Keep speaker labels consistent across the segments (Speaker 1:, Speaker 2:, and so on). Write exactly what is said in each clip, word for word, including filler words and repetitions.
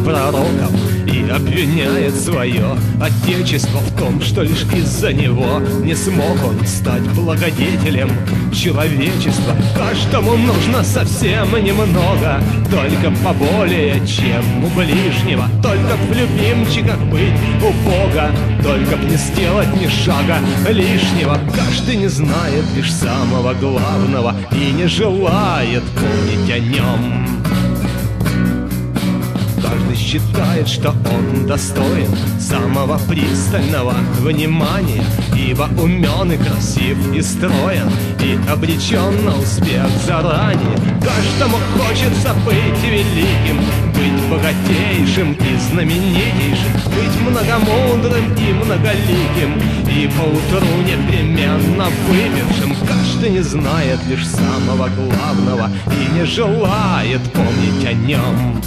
Speaker 1: пророком и обвиняет свое отечество в том, что лишь из-за него не смог он стать благодетелем человечества. Каждому нужно совсем немного, только поболее, чем у ближнего. Только в любимчиках быть у Бога, только б не сделать ни шага лишнего. Каждый не знает лишь самого главного и не желает помнить о нем. Каждый считает, что он достоин самого пристального внимания, ибо умен и красив и строен, и обречен на успех заранее. Каждому хочется быть великим, быть богатейшим и знаменитейшим, быть многомудрым и многоликим, и поутру непременно выпившим. Каждый не знает лишь самого главного и не желает помнить о нем.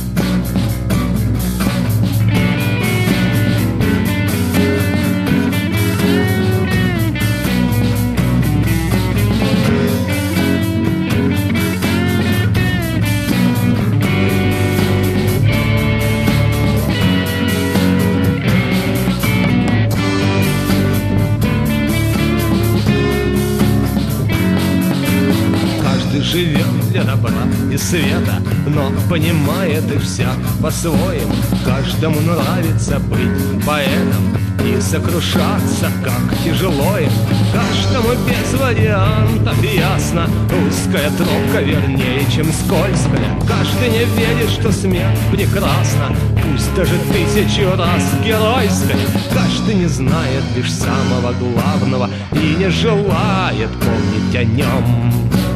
Speaker 1: Живет для добра и света, но понимает их всяк по-своему. Каждому нравится быть поэтом и сокрушаться, как тяжело им. Каждому без вариантов ясно, узкая тропка вернее, чем скользкая. Каждый не верит, что смерть прекрасна, пусть даже тысячу раз геройская. Каждый не знает лишь самого главного и не желает помнить о нем.